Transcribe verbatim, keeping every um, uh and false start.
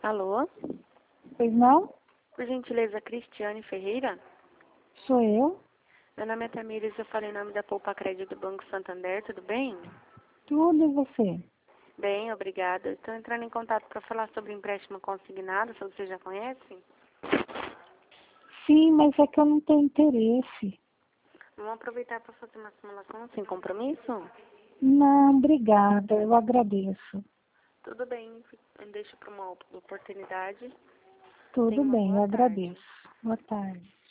Alô? Pois não? Por gentileza, Cristiane Ferreira? Sou eu? Meu nome é Tamires, eu falei em nome da Poupa Crédito do Banco Santander, tudo bem? Tudo e você? Bem, obrigada. Estou entrando em contato para falar sobre empréstimo consignado, se você já conhece. Sim, mas é que eu não tenho interesse. Vamos aproveitar para fazer uma simulação sem compromisso? Não, obrigada, eu agradeço. Tudo bem, eu deixo para uma outra oportunidade. Tudo Tenha uma bem, boa eu tarde. agradeço. Boa tarde.